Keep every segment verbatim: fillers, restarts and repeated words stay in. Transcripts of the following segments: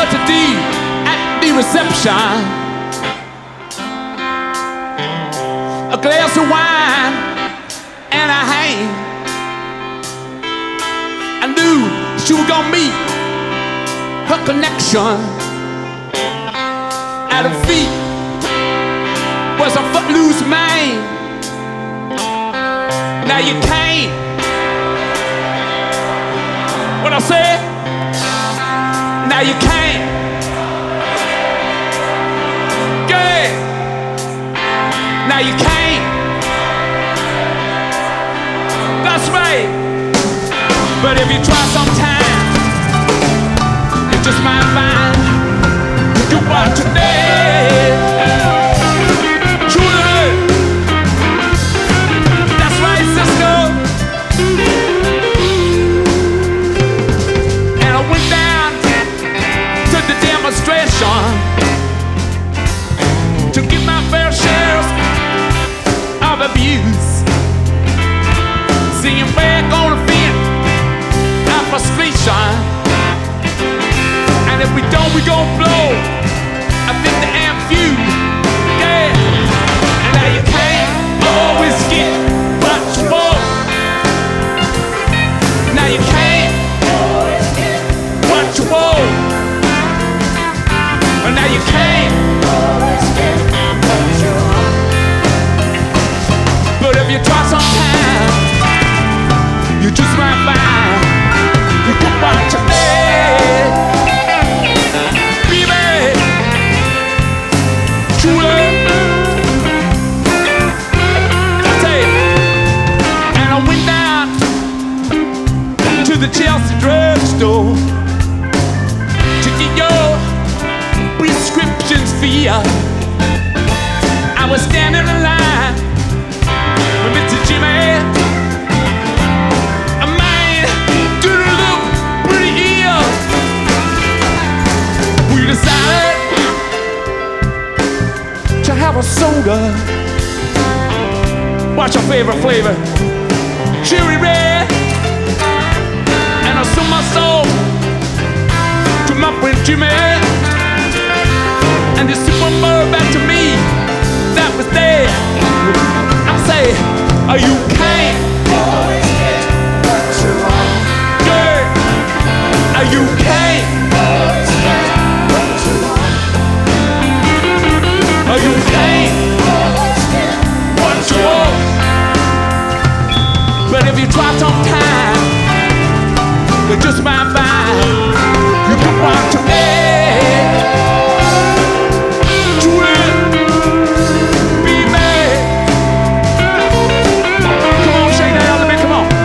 her to D at the reception. A glass of wine and a hand. I knew she was gonna meet her connection. At her feet was a footloose man. Now you can't. What I said? Now you can't. Good. Now you can't. That's right. But if you try sometime, you just might find you want today. Truly. That's right, sister. And I went down to the demonstration to get my fair share of abuse. Seeing back on the fence, our frustration. And if we don't, we gon' blow. I think the amp fuse. Yeah. And now you can't always get what you want. Now you can't always get what you want. And now you can't always get what you want. But if you try sometime, you just might find you can watch your head, baby. Truly, I tell you. And I went down to the Chelsea drugstore to get your prescriptions for you. I was standing in line with Mister Jimmy. Decided to have a soda. What's your favorite flavor? Cherry red. And I sold my soul to my friend Jimmy. And this one more back to me that was there. I say, oh, you can't always get what you want. Girl, oh, you can't always get. Oh, you can't what you want. But if you try sometime, you just might find you can watch your head. Truly, be mad. Come on, shake that element, come on.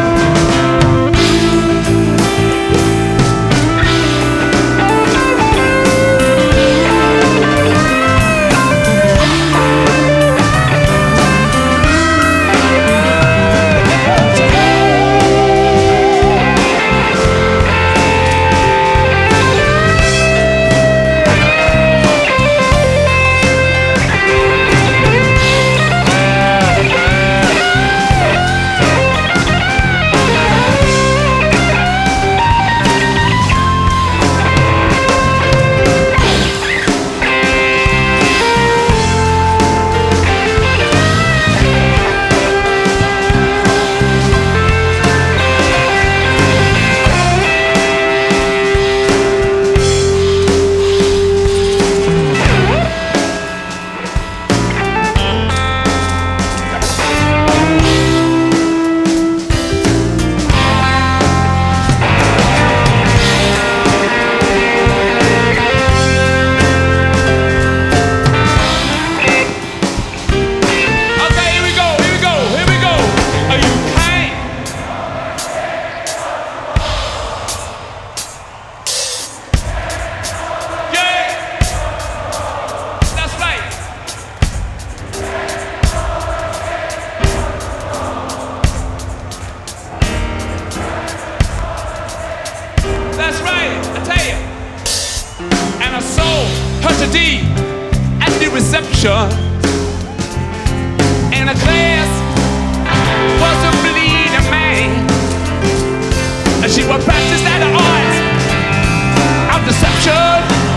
D at the reception, and a glass was a bleeding man, and she would practice that art of deception.